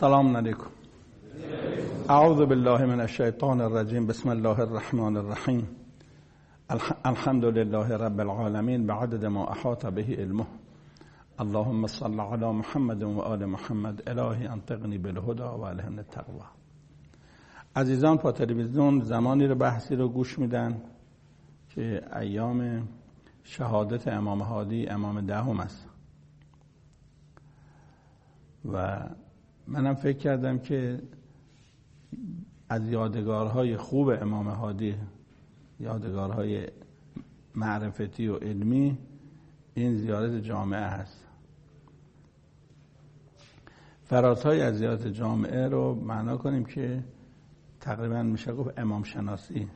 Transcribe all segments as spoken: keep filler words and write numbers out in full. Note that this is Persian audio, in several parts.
السلام علیکم. اعوذ بالله من الشیطان الرجیم. بسم الله الرحمن الرحیم. الحمد لله رب العالمین بعدد ما احاط به علمه. اللهم صل علی محمد و آل محمد. الهی انطقنی بالهدى و الهمنی التقوی. عزیزان با تلویزیون زمانی رو بحثی رو گوش میدن که ایام شهادت امام هادی امام دهم است و منم فکر کردم که از یادگارهای خوب امام هادی، یادگارهای معرفتی و علمی، این زیارت جامعه هست. فرازهای از زیارت جامعه رو معنا کنیم که تقریبا میشه گفت امام شناسی.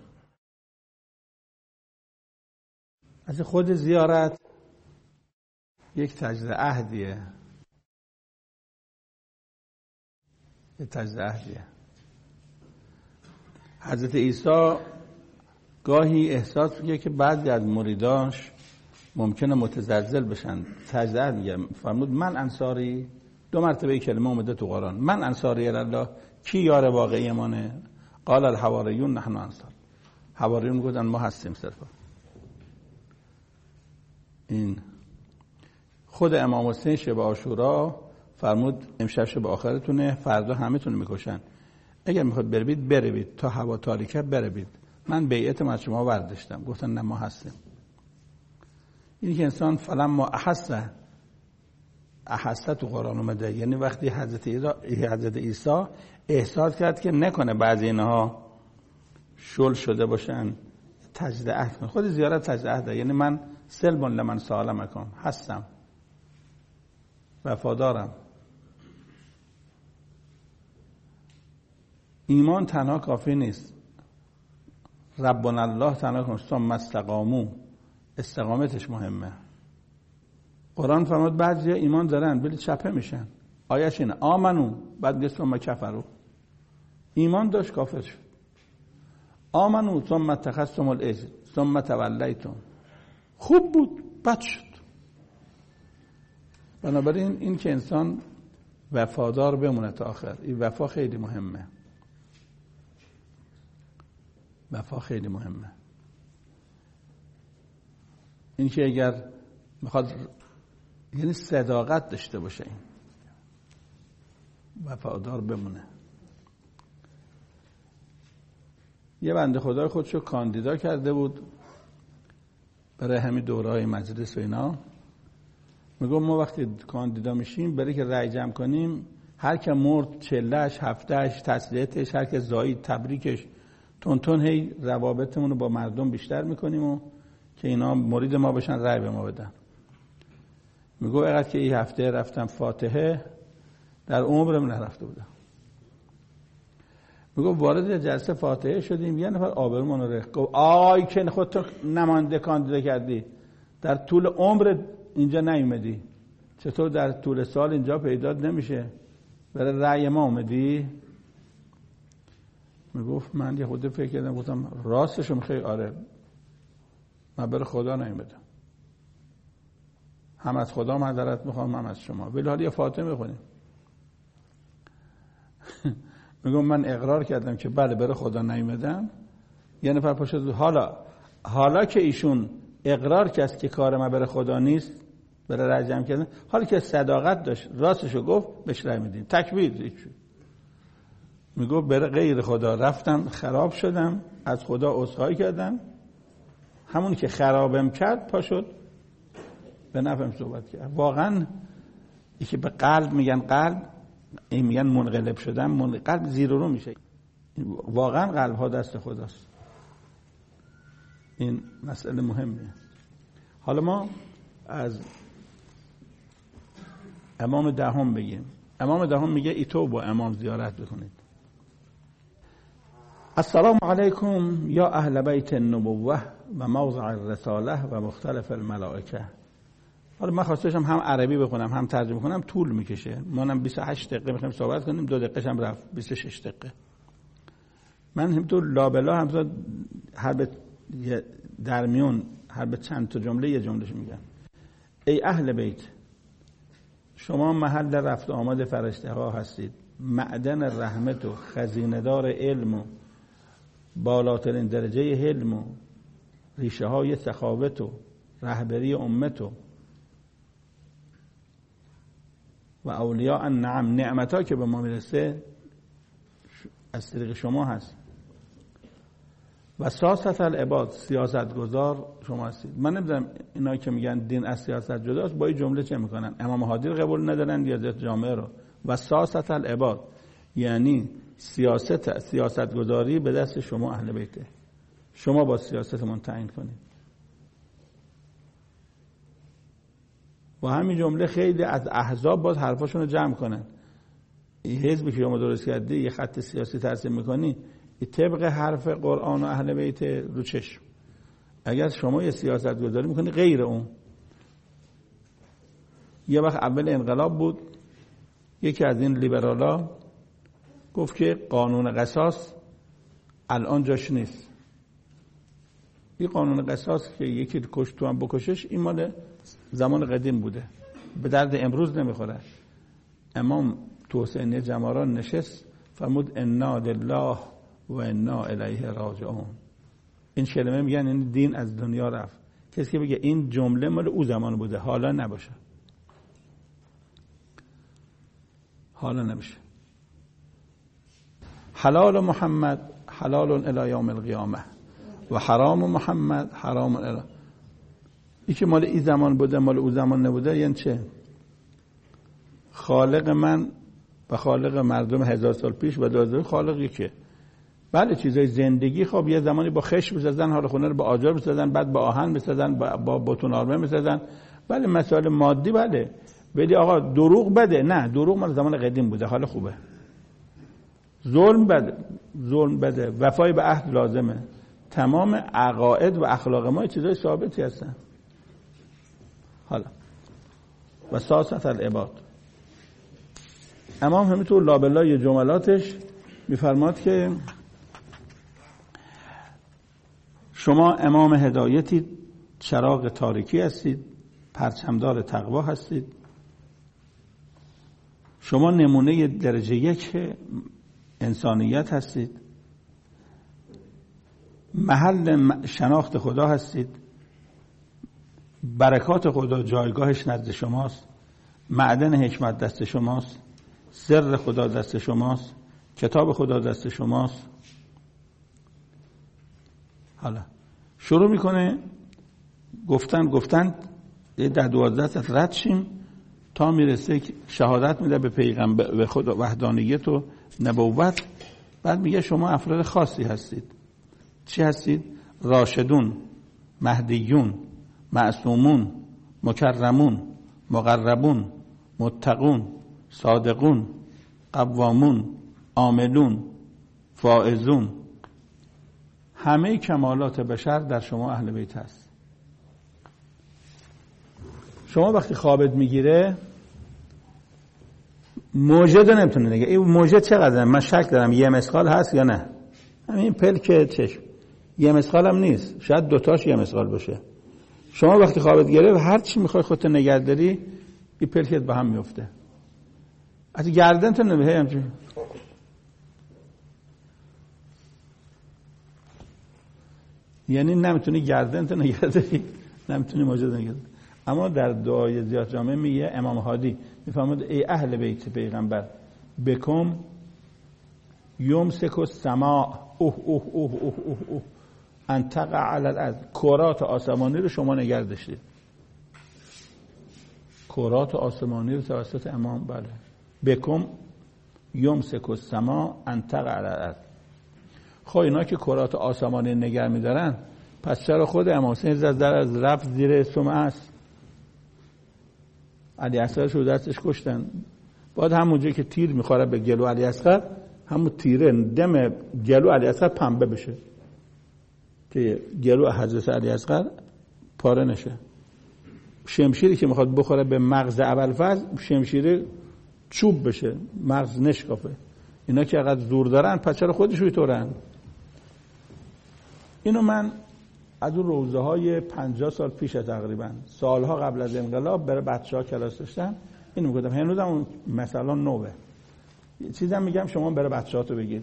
از خود زیارت یک تجدید عهدیه، یک تجدید عهدیه. حضرت عیسی گاهی احساس میکنه که بعضی از مریداش ممکنه متزلزل بشن. تجدید عهد میگه، فرمود من انصاری، دو مرتبه کلمه اومده تو قرآن، من انصاری الله، کی یار واقعی منه؟ قال الحواریون نحن انصار. حواریون گفتن ما هستیم صرفا. این خود امام حسین شب عاشورا فرمود امشب شب آخرتونه، فردا همه تون میکشن، اگر میخواد بروید بروید، تا هوا تاریکه بروید، من بیعتم از شما برداشتم. گفتن نه ما هستیم. این که انسان فلما احسه احسه تو قرآن اومده، یعنی وقتی حضرت حضرت عیسی احساس کرد که نکنه بعضی اینها شل شده باشن، تجدید عهد کنه. خود زیارت تجدید عهده، یعنی من سلم لمن سالمکم، هستم، وفادارم. ایمان تنها کافی نیست، ربنا الله تنها کافی نیست، ثم استقاموا، استقامتش مهمه. قرآن فرمود بعضی ایمان دارن ولی چپه میشن. آیش اینه آمنو، بعد گفت ثم کفروا. ایمان داشت کافر شد. آمنو ثم اتخذتم العجل ثم تولیتم، خوب بود بد شد. بنابراین این که انسان وفادار بمونه تا آخر، این وفا خیلی مهمه. وفا خیلی مهمه. این که اگر میخواد، یعنی صداقت داشته باشه، این وفادار بمونه. یه بنده خدای خودشو کاندیدا کرده بود برای همین دوره‌های مجلس و اینا. میگم ما وقتی کاندیدا میشیم برای که رأی جمع کنیم، هر که مرد چلهش، هفتهش، تسلیتش، هر که زایید تبریکش، تون تون هی روابطمون رو با مردم بیشتر میکنیم و که اینا مرید ما بشن، رأی به ما بدن. میگم اگر که این هفته رفتم فاتحه، در عمرم نرفته بودم. میگم وارد جلسه فاتحه شدیم، یه نفر آبرومون رو ریخت، گفت آی که خودت نماینده کاندیدا کردی، در طول عمر اینجا نیومدی، چطور در طول سال اینجا پیدا نمیشه، برای رأی ما اومدی؟ میگفت من یه خود فکر کردم، گفتم راستشو میخوای؟ آره، من برای خدا نیومدم، هم از خدا معذرت میخوام هم از شما، ولی حالا یه فاتحه میخونیم. میگم من اقرار کردم که بله برای خدا نیومدم. یه نفر پاشد حالا حالا که ایشون اقرار کرد که کار ما برای خدا نیست، برای رأی جمع کردن، حالا که صداقت داشت راستشو گفت، بهش رأی میدیم. تکبیر. میگو برای غیر خدا رفتم خراب شدم، از خدا عذرخواهی کردم، همون که خرابم کرد پاشد به نفعم صحبت کرد. واقعا این که به قلب میگن قلب، این میگن منقلب شدن، من قلب زیر و رو میشه. واقعا قلب ها دست خداست. این مسئله مهمه. حالا ما از امام دهم بگیم. امام دهم میگه ای تو با امام زیارت بکنید. السلام علیکم یا اهل بیت النبوه و موضع الرساله و مختلف الملائکه. حالا من خواستشم هم عربی بخونم هم ترجمه کنم، طول میکشه. مانم بیست و هشت دقیقه میخوایم صحبت کنیم، دو دقیقه هم رفت، بیست و شش دقیقه. من همینطور لابلا همزاد هر به درمیون هر به چند تا جمله یه جملهش میگم. ای اهل بیت، شما محل رفت آمد فرشته ها هستید. معدن رحمت و خزینه‌دار علم و بالاترین درجه حلم و ریشه های سخاوت و رهبری امت و و اولیاء النعم، نعمت‌ها که به ما میرسه از طریق شما هست. و سیاست العباد، سیاستگزار شما هستید. من نمیدونم اینا که میگن دین از سیاست جداست با این جمله چه میکنن؟ امام هادی رو قبول ندارن یا ذات جامعه رو؟ و سیاست العباد یعنی سیاست سیاستگزاری به دست شما اهل بیته، شما با سیاستمون تعیین کنید. و همین جمله خیلی از احزاب باز حرفاشون رو جمع کنن. این حزبی که شما درست کردی یه خط سیاسی ترسیم میکنی، طبق حرف قرآن و اهل بیت رو چشم. اگر شما یه سیاست گذاری میکنی غیر اون، یه وقت اول انقلاب بود یکی از این لیبرالا گفت که قانون قصاص الان جاش نیست. این قانون قصاص که یکی کشت تو هم بکشش این مال زمان قدیم بوده، به درد امروز نمیخوره. امام تو حسینیه جماران نشست فرمود انا لله و انا الیه راجعون. این کلمه میگن این دین از دنیا رفت. کسی که بگه این جمله مال او زمان بوده حالا نباشه، حالا نمیشه. حلال محمد حلال الی یوم القیامه و حرام محمد حرام الی. این که مال این زمان بوده مال او زمان نبوده یعنی چه؟ خالق من و خالق مردم هزار سال پیش و دازده خالقی که بله چیزای زندگی خب یه زمانی با خش بسازن، حالا خونه رو با آجر بسازن، بعد با آهن بسازن، با بتون آرمه بسازن، بله مسائل مادی بله. ولی آقا دروغ بده؟ نه، دروغ مال زمان قدیم بوده حالا خوبه. ظلم بده، ظلم بده، وفای به عهد لازمه. تمام عقاید و اخلاق ما چیزای ثابتی هستن. حالا و سیاست العباد، امام همینطور لابلای جملاتش میفرماد که شما امام هدایتید، چراغ تاریکی هستید، پرچمدار تقوا هستید، شما نمونه درجه یک انسانیت هستید، محل شناخت خدا هستید، برکات خدا جایگاهش نزد شماست، معدن حکمت دست شماست، سر خدا دست شماست، کتاب خدا دست شماست. حالا شروع میکنه گفتن گفتن ده دوازده رد شیم تا میرسه شهادت میده به پیغمبر به خدا وحدانیت و نبوت. بعد میگه شما افراد خاصی هستید. چی هستید؟ راشدون، مهدیون، معصومون، مکرمون، مقربون، متقون، صادقون، قوامون، عاملون، فائزون. همه کمالات بشر در شما اهل بیت هست. شما وقتی خوابت میگیره موجد نمیتونه نگه این موجد چقدر؟ من شک دارم یه مسقال هست یا نه. همین پلک چشم یه مسقال هم نیست، شاید دوتاش یه مسقال باشه. شما وقتی خوابت گیره هر چی میخوای خودت نگه داری این پلکت به هم میفته. از گردن تو نمیه همچین یعنی نمیتونی گردن تو نگه داری، نمیتونی موجود نگه داری. اما در دعای زیاد جامعه میگه امام هادی میفهمد ای اهل بیت پیغمبر بکم یمسک السماء اوه اوه اوه اوه اوه اوه ان تقع علی الارض. کرات آسمانی رو شما نگه داشتید. کرات آسمانی رو توسط امام بله بکم یمسک السماء ان تقع علی الارض. خب اینا که کرات آسمانی نگه میدارن پس چرا خود امام حسین زدر از رفت زیر سمعه است؟ علی اصغر رو دستش کشتن. بعد همونجایی که تیر میخوره به گلو علی اصغر همون تیره دم گلو علی اصغر پنبه بشه که گلو حضرت علی اصغر پاره نشه. شمشیری که میخواد بخوره به مغز ابوالفضل شمشیر چوب بشه مغز نشکافه. اینا که اقدر زور دارن پس چرا خودشوی طورن؟ اینو من از اون روزه های پنجاه سال پیش تقریبا سالها قبل از انقلاب برای بچه ها کلاس داشتم اینو میگفتم. هنوز هم مثلا نوه یه چیزم میگم شما برای بچه‌هاتو بگید.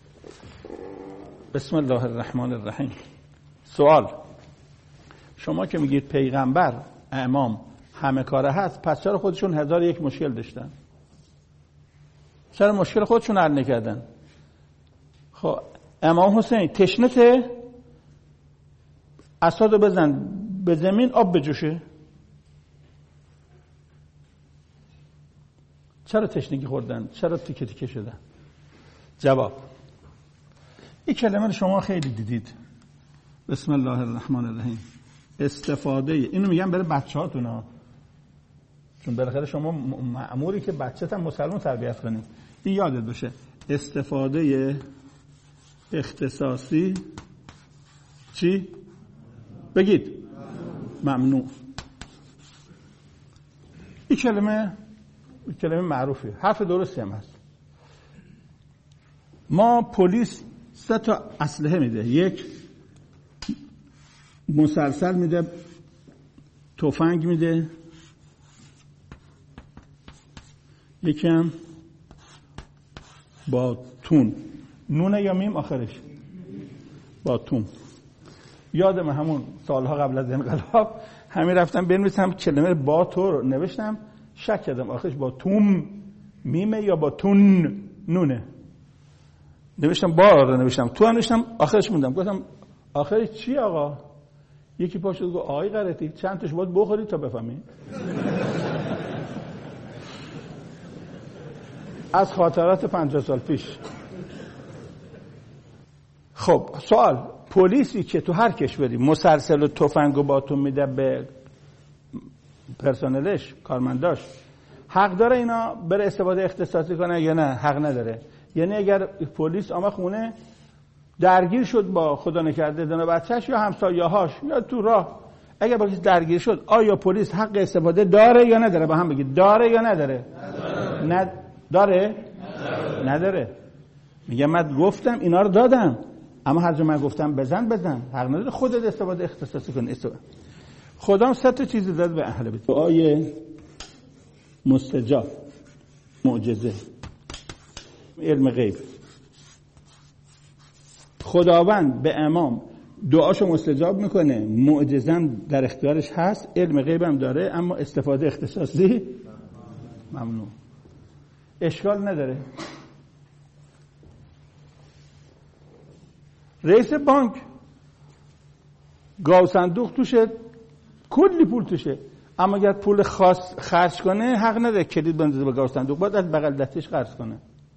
بسم الله الرحمن الرحیم. سوال، شما که میگید پیغمبر امام همه کاره هست، پس چرا خودشون هزار یک مشکل داشتن؟ چرا مشکل خودشون حل نکردن؟ خب امام حسین تشنته، اسادو بزن به زمین آب بجوشه. چرا تشنگی خوردن؟ چرا تیکه تیکه شدن؟ جواب، این کلمه رو شما خیلی دیدید. بسم الله الرحمن الرحیم. استفاده، اینو میگم برای بچه‌هاتون، چون بالاخره شما مأموری که بچه‌ت هم مسلمان تربیت کنی. این یادت باشه. استفاده اختصاصی چی؟ بگید. ممنوع. این کلمه این کلمه معروفه، حرف درستی هم هست. ما پلیس سه تا اسلحه میده، یک مسلسل میده، تفنگ میده، یکم با تون، نونه یا میم آخرش با تون. یادم همون سالها قبل از انقلاب همین رفتم بنویسم کلمه با تو رو نوشتم، شک کردم آخرش با توم میمه یا با تون نونه. نوشتم با رو نوشتم تو نوشتم، آخرش موندم. گفتم آخرش چی آقا؟ یکی پا شد گفت آقای غلطی چند تاش باید بخوری تا بفهمی. از خاطرات پنجاه سال پیش. خب سوال، پلیسی که تو هر کشوری مسلسل و تفنگ و باتون میده به پرسنلش، کارمنداش، حق داره اینا بره استفاده اختصاصی کنه یا نه؟ حق نداره. یعنی اگر پلیس آمد خونه درگیر شد با خدا نکرده زن و بچهش یا همسایه‌هاش یا تو راه، اگر با کسی درگیر شد، آیا پلیس حق استفاده داره یا نداره؟ با هم بگید داره یا نداره؟ نداره. داره؟ نداره. نداره. میگم من گفتم اینا رو دادم، اما هر جا من گفتم بزن بزن، حق نداره خودت استفاده اختصاصی کن. استفاده خدا سه تا چیز داد به اهل بیت: دعای مستجاب، معجزه، علم غیب. خداوند به امام دعاشو مستجاب میکنه، معجزه در اختیارش هست، علم غیب هم داره، اما استفاده اختصاصی ممنوع. اشکال نداره. رئیس بانک گاو صندوق توشه، کلی پول توشه، اما اگر پول خاص خرج کنه حق نداره کلید بندازه به گاو صندوق، باید از بغل دستش خرج کنه.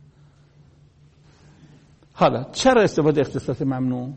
حالا چرا استفاده اختصاصی ممنوع؟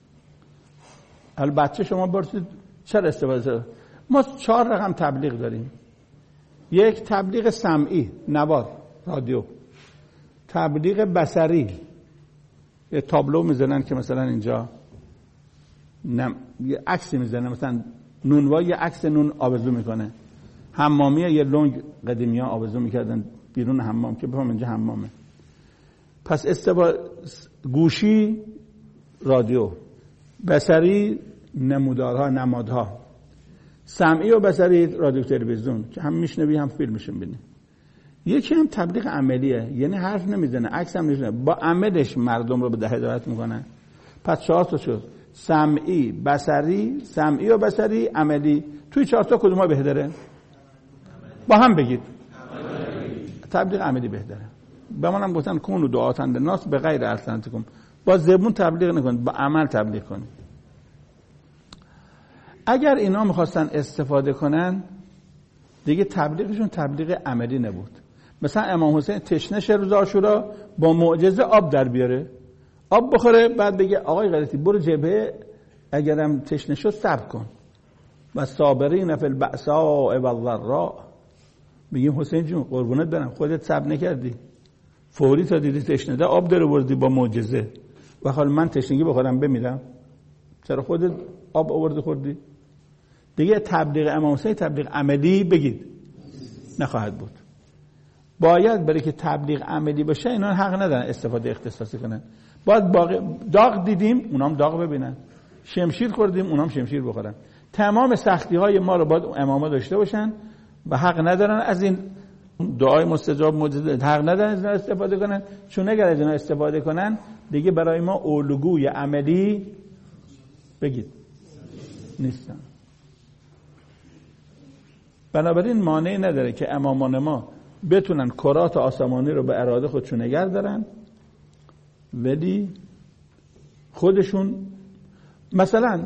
البته شما برسید چرا استفاده؟ ما چهار رقم تبلیغ داریم. یک، تبلیغ سمعی، نوار، رادیو. تبلیغ بصری، یه تابلو میزنن که مثلا اینجا نم... یه عکسی میزنن، مثلا نونوا یه عکس نون آویزو میکنه. حمامیه یه لنگ قدیمی ها آویزو میکردن بیرون حمام که بفهم اینجا حمامه. پس استفاده گوشی، رادیو، بصری، نمودارها، نمادها، سمعی و بصری، رادیو، تلویزیون که هم میشنوی هم فیلمش میبینی. یکی هم تبلیغ عملیه، یعنی حرف نمیزنه، عکس هم نمیزنه، با عملش مردم رو به هدایت میکنه. پس چهار تا شد: سمعی، بصری، سمعی و بصری، عملی. توی چهار تا کدوم ها بهتره؟ با هم بگید. تبلیغ عملی بهتره. به منم گفتن کونو دعاتن للناس به غیر السنتکم، با زبون تبلیغ نکنید، با عمل تبلیغ کنید. اگر اینا میخواستن استفاده کنن دیگه تبلیغشون تبلیغ عملی نبود. مثلا امام حسین تشنه شه روز عاشورا، با معجزه آب در بیاره، آب بخوره، بعد بگه آقای غلطی برو جبهه اگرم تشنه شد صبر کن و صابرین فی البأساء والضراء. بگیم حسین جون قربونت برم، خودت صبر نکردی، فوری تا دیدی تشنه ده آب در آوردی با معجزه، و حالا من تشنگی بخورم بمیرم، چرا خودت آب آوردی خوردی؟ دیگه تبلیغ امام حسین تبلیغ عملی بگید نخواهد بود. باید برای که تبلیغ عملی باشه اینا حق ندارن استفاده اختصاصی کنن. باید باقی داغ دیدیم اونام داغ ببینن، شمشیر خوردیم اونام شمشیر بخورن. تمام سختی های ما رو باید اماما داشته باشن و حق ندارن از این دعای مستجاب معجزه حق ندارن از استفاده کنن، چون اگر از اینا استفاده کنن دیگه برای ما الگوی عملی بگید نیستن. بنابراین مانعی نداره که امامان ما بتونن کرات آسمانی رو به اراده خودشون نگه دارن، ولی خودشون مثلا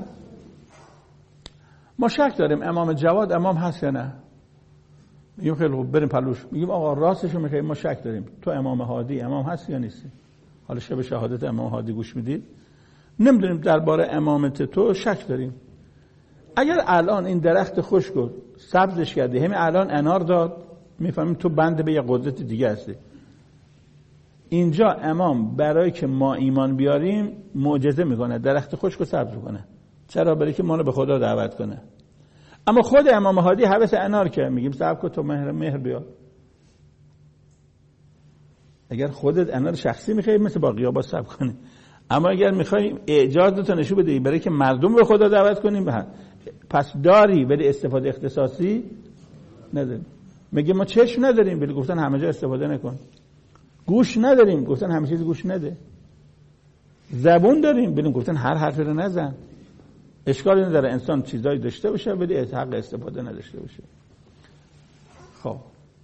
ما شک داریم امام جواد امام هست یا نه، میگیم خیلی خوب بریم پلوش، میگیم آقا راستشو میگیم ما شک داریم تو امام هادی امام هست یا نیستی. حالا شب شهادت امام هادی گوش میدید، نمیدونیم درباره امامت تو شک داریم. اگر الان این درخت خشک سبزش کردی همین الان انار داد، میفهمیم تو بنده به یه قدرت دیگه هستی. اینجا امام برای که ما ایمان بیاریم معجزه میکنه، درخت خشک رو سبز کنه. چرا؟ برای که ما رو به خدا دعوت کنه. اما خود امام هادی هوس انار که میگیم صبر کن تو مهر مهر بیار. اگر خودت انار شخصی میخوای مثل باقی‌ها با صبر کنی، اما اگر میخوای اعجاز تو نشون بدی برای که مردم به خدا دعوت کنیم پس داری، ولی استفاده اختصاصی نداریم. میگه ما چشم نداریم، ولی گفتن همه جا استفاده نکن. گوش نداریم، گفتن همه چیز گوش نده. زبون داریم، ولی گفتن هر حرفی رو نزن. اشکالی نداره انسان چیزایی داشته باشه ولی حق استفاده نداشته باشه. خب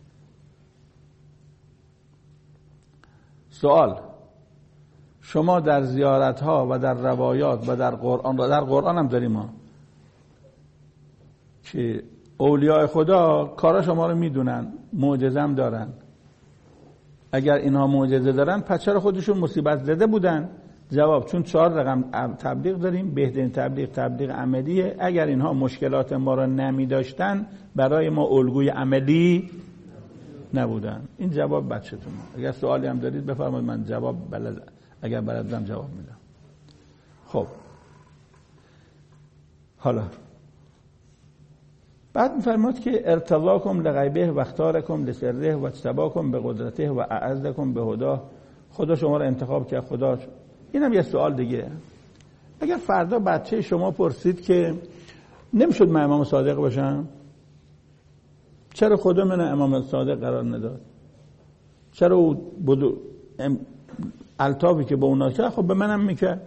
سوال، شما در زیارت ها و در روایات و در قرآن، و در قرآن هم داریم ما که اولیاء خدا کارا شما رو میدونن، معجزه هم دارن. اگر اینها معجزه دارن پس چرا خودشون مصیبت زده بودن؟ جواب، چون چهار رقم تبلیغ داریم، بهترین تبلیغ تبلیغ عملیه. اگر اینها مشکلات ما را نمی داشتن برای ما الگوی عملی نبودن. این جواب بچه‌تون. اگر سوالی هم دارید بفرمایید، من جواب بلد اگر بلدم جواب میدم. خب حالا بعد میفرماد که ارتضاکم لغیبه و اختارکم لسره و اجتباکم به قدرته و اعزکم به هدا. خدا شما رو انتخاب کرد. خدا اینم یه سوال دیگه. اگر فردا بچه شما پرسید که نمیشد من امام صادق باشم، چرا خدا من امام صادق قرار نداد؟ چرا او بدو الطافی که به اونا کرد خب به منم میکرد؟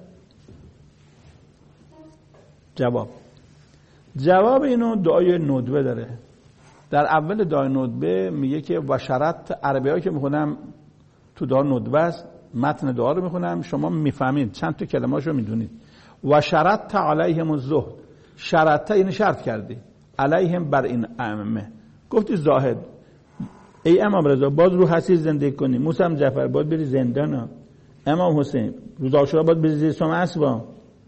جواب جواب اینو دعای ندبه داره. در اول دعای ندبه میگه که و شرط، عربی هایی که میخونم تو دعای ندبه است، متن دعا رو میخونم شما میفهمید، چند تا کلمه‌اشو میدونید. و شرط علیهم الزهد، شرط یعنی شرط کردی علیهم بر این ائمه، گفتی زاهد ای امام رضا باز رو حسیر زندگی کنی، موسی هم جعفر باید بری زندان، امام حسین روز عاشورا باید بری زیر سم اسبا،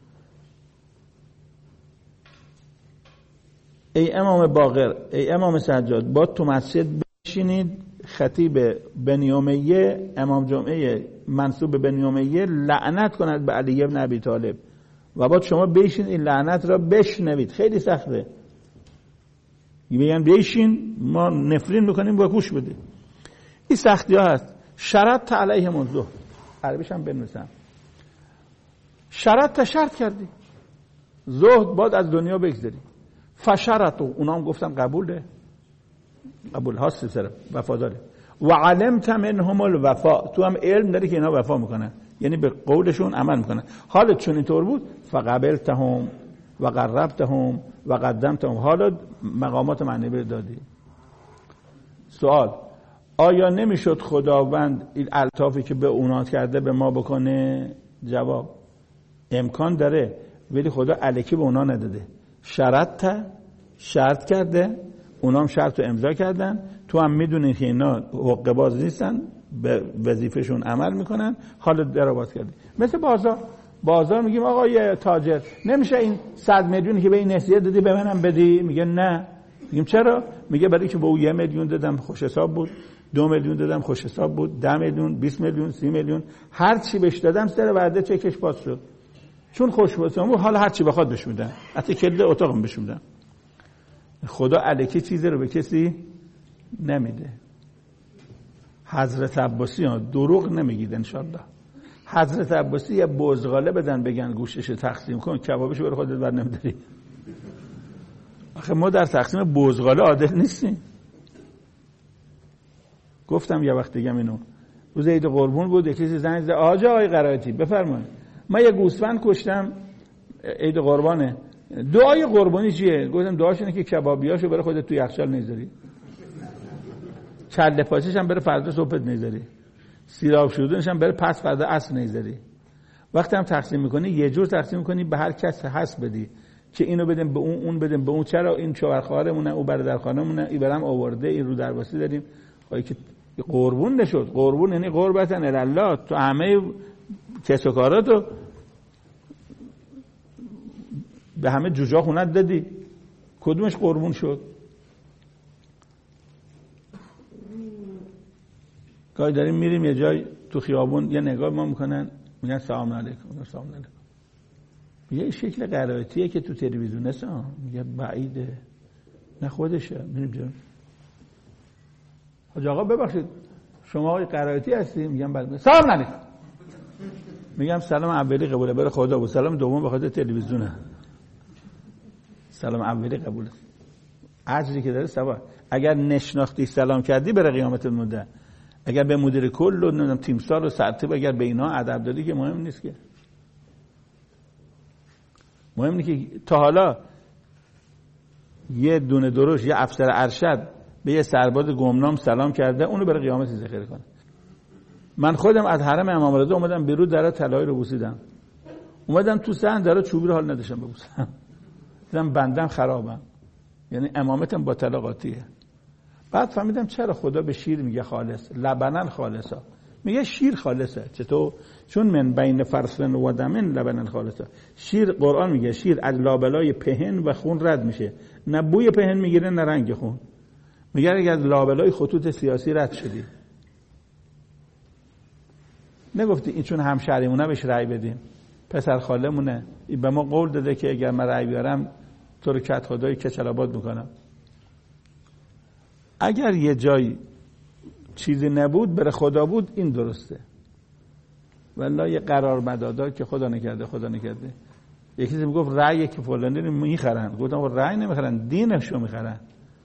ای امام باقر ای امام سجاد باید تو مسجد بشینید، خطیب بنی امیه امام جمعه منسوب به بنی امیه لعنت کند به علی ابن ابی طالب و باید شما بشین این لعنت را بشنوید. خیلی سخته، میگن بشین ما نفرین میکنیم با گوش بده. این سختی ها هست. شرط علیه منزه، عربیش هم بنویسم، شرط تا شرط کردی، زهد باید از دنیا بگذاری، فشرط اونا هم گفتم قبوله، قبول هاست سر وفاداره، و علمت منهم الوفا، تو هم علم داری که اینا وفا میکنن، یعنی به قولشون عمل میکنن. حالت چون اینطور بود فقبلتهم و قربتهم و قدمتهم، حالا مقامات معنوی دادی. سوال، آیا نمیشد خداوند این الطافی که به اونا کرده به ما بکنه؟ جواب، امکان داره، ولی خدا الکی به اونا نداده. شرط شرط کرده، اونا هم شرط رو امضا کردن، تو هم میدونی که اینا حقه باز نیستن، به وظیفهشون عمل میکنن، حالا درآمد کردی. مثل بازار، بازار میگیم آقا یه تاجر نمیشه این صد میلیونی که به این نسیه دادی به منم بدی؟ میگه نه. میگیم چرا؟ میگه برای که به او یه میلیون دادم خوش حساب بود، دو میلیون دادم خوش حساب بود، ده میلیون، بیست میلیون، سی میلیون، هر چی بهش دادم سر وعده چکش باز شد، چون خوش حساب بود حالا هر چی بخواد بهش میدن، حتی کلید اتاقم بهش میدن. خدا الکی چیزی رو به کسی نمیده. حضرت عباسی ها دروغ نمیگید انشالله. حضرت عباسی یه بزغاله بدن بگن گوشش تقسیم کن، کبابش برای خودت بر نمیداری. آخه ما در تقسیم بزغاله عادل نیستیم. گفتم یه وقت دیگه اینو روز عید قربون بود، یکی زنگ زد آجا آقای قرائتی بفرمایید من یه گوسفند کشتم عید قربانه، دعای قربانی چیه؟ گفتم دعاش اینه که کبابیاشو برای خودت تو یخچال نذاری، کله پاچش هم برای فردا صبحت نذاری، سیراب شدنش هم برای پس فردا عصر نذاری. وقتی هم تقسیم میکنی یه جور تقسیم میکنی، به هر کس حس بدی که اینو بدیم به اون، اون بدیم به اون. چرا این شوهرخوارمونه، او برادرخوانمونه، این برام آورده، این رو درواسی داریم. خواهی که قربون نشد. قربون یعنی قربتن الله، تو همه کس و کاراتو به همه جوجا خونت دادی، کدومش قربون شد؟ گاهی داریم میریم یه جای تو خیابون یه نگاه ما میکنن میگن سلام علیکم، سلام علیکم. یه شکل قرائتیه که تو تلویزیون هست، میگه بعیده، نه خودشه. میریم جا حاج آقا ببخشید شما آقای قرائتی هستی؟ میگم بله. سلام علیکم. میگم سلام اولی قبوله برای خدا و سلام دوم به خاطر تلویزیونه. سلام اولی قبوله، اجری که داره ثواب. اگر نشناختی سلام کردی برای قیامت المدت، اگر به مدیر کل و نمیدونم تیمسار و سرتیپ اگر به اینا ادب دادی که مهم نیست. که مهم اینه که تا حالا یه دونه دروش یه افسر ارشد به یه سرباز گمنام سلام کرده اونو برای قیامت ذکر کنه؟ من خودم از حرم امام رضا اومدم بیرون، در طلایی رو بوسیدم، اومدم تو صحن در چوبی رو حال نداشتم ببوسم، دیدم بندم خرابم، یعنی امامتم با طلا قاطیه. بعد فهمیدم چرا خدا به شیر میگه خالص، لبنن خالصا، میگه شیر خالصه. چطور؟ چون من بین فرسن و دمن لبنن خالصه. شیر، قرآن میگه شیر از لابلای پهن و خون رد میشه، نه بوی پهن میگیره نه رنگ خون. میگه اگه از لابلای خطوط سیاسی رد شدی، نگفتی این چون همشهریمونه بهش رأی بدیم، پسر خالمونه، این به ما قول داده که اگر من رأی بیارم تو رو کت خدای کچلاباد میکنم. اگر یه جای چیزی نبود برای خدا بود این درسته، والله یه قرار مدادا که خدا نکرده خدا نکرده. یکی چیزی میگفت رأی که فلانی رو میخرن، گفتم رأی نمیخرن، دینشو میخرن.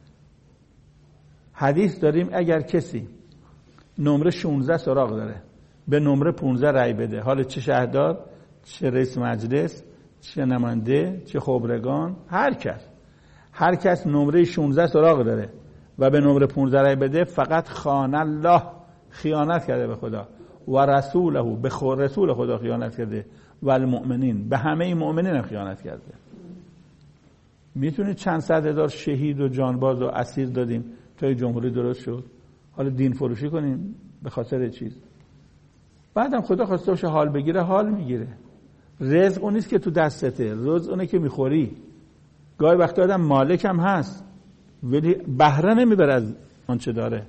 حدیث داریم اگر کسی نمره شانزده سراغ داره به نمره پانزده رأی بده، حالا چه شهردار، چه رئیس مجلس، چه نماینده، چه خبرگان، هر کس هر کس نمره شانزده سراغ داره و به نمره پانزده رأی بده، فقط خان الله، خیانت کرده به خدا، و رسوله، به رسول خدا خیانت کرده، و المؤمنین، به همه مؤمنین هم خیانت کرده. میتونید چند صد هزار شهید و جانباز و اسیر دادیم تا جمهوری درست شد، حالا دین فروشی کنیم به خاطر چیز؟ بعدم خدا خواسته باشه حال بگیره، حال میگیره. رزق اون نیست که تو دستته، رزق اونه که میخوری. گاهی وقتا آدم مالک هم هست ولی بهره نمیبره از آنچه داره،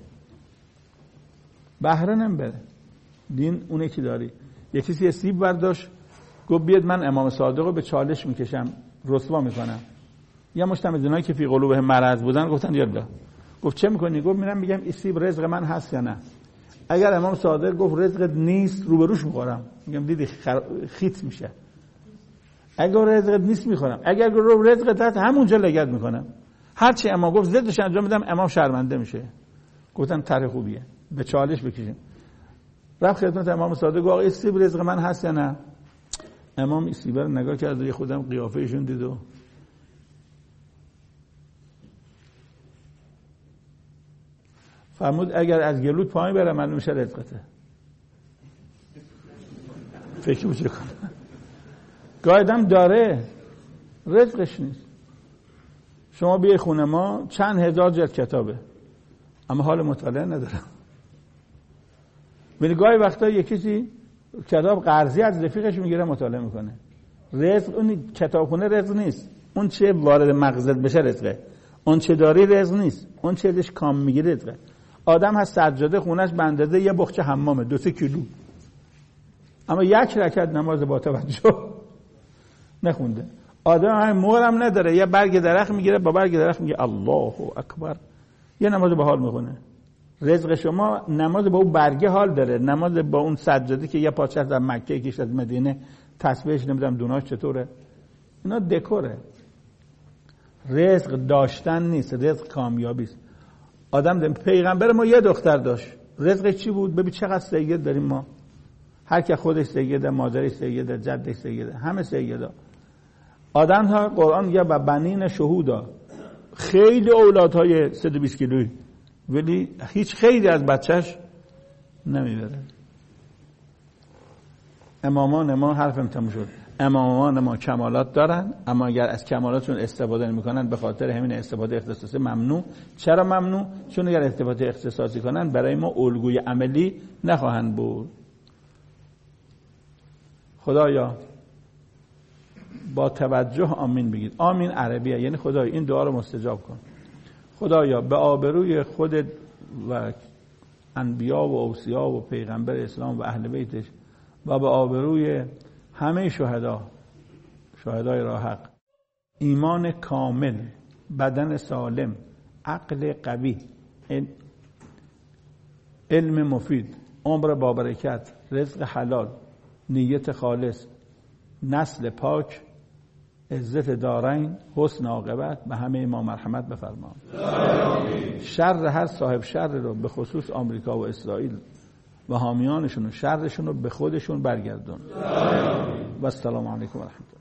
بهره نمیبره. دین اونه که داری. یکی کسی سیب برداشت گفت بیاد من امام صادق رو به چالش میکشم، رسوا میکنم. یه مجتمع دینایی که فی قلوبهم مرض بودن گفتن یالا. گفت چه میکنی؟ گفت میرم میگم این سیب رزق من هست یا نه. اگر امام صادق گفت رزقت نیست، روبروش میخورم، میگم دیدی خر... خیت میشه. اگر رزقت نیست میخورم، اگر گفت رزقت هست همونجا لگد میکنم. هرچی امام گفت ضدش انجام میدم، امام شرمنده میشه. گفتم طرح خوبیه، به چالش بکشیم. رفت خدمت امام صادق گفت آقا این سیب رزق من هست یا نه؟ امام این سیب رو نگاه کرد و یه خودم قیافهشون دید و فرمود اگر از گلوت پایین بره معلوم میشه رزقته. فکر میشه کنه گایدم داره رزقش نیست. شما بیای خونه ما چند هزار جلد کتابه اما حال مطالعه ندارم. ولی گاهی وقتا یکی کسی کتاب قرضی از رفیقش میگیره مطالعه میکنه. رزق اون کتابخونه رزق نیست، اون چه وارد مغزت بشه رزقه. اون چه داری رزق نیست، اون چه دش کام میگیره رزقه. آدم هست سجاده خونش بندازه یه بخچه حمامه دو سه کیلو، اما یک رکعت نماز با توجه نخونده. آدم هم مهرم نداره، یه برگ درخت میگیره با برگ درخت میگه الله اکبر، یه نماز با حال میخونه. رزق شما نماز با اون برگه حال داره، نماز با اون سجاده که یه پاچه از مکه یکیش از مدینه، تسبیحش نمیدونم دوناش چطوره، اینا دکوره. رزق داشتن نیست، رزق کامیابی است. آدم ده پیغمبر ما یه دختر داشت، رزق چی بود؟ ببین چقدر سید داریم ما. هر کی خودش سیده، مادرش سیده، جدش سیده، همه سیدا. آدم ها قرآن میگه و بنین شهودا، خیلی اولادهای صد و بیست کیلویی، ولی هیچ خیلی از بچهش نمیبره. امامان ما حرفم تموم شد. امامان ما کمالات دارن، اما اگر از کمالاتشون استفاده نمیکنن به خاطر همین استفاده اختصاصی ممنوع. چرا ممنوع؟ چون اگر استفاده اختصاصی کنن برای ما الگوی عملی نخواهند بود. خدایا با توجه آمین بگید. آمین عربیه، یعنی خدایا این دعا رو مستجاب کن. خدایا به آبروی خودت و انبیا و اوصیا و پیغمبر اسلام و اهل بیتش و به آبروی همه شهدا، شهدای راه حق، ایمان کامل، بدن سالم، عقل قوی، علم مفید، عمر با برکت، رزق حلال، نیت خالص، نسل پاک، عزت دارین، حسن عاقبت، به همه ما مرحمت بفرما. شر هر صاحب شر رو به خصوص آمریکا و اسرائیل و حامیانشون و شرشون رو به خودشون برگردون. و السلام علیکم و رحمت الله.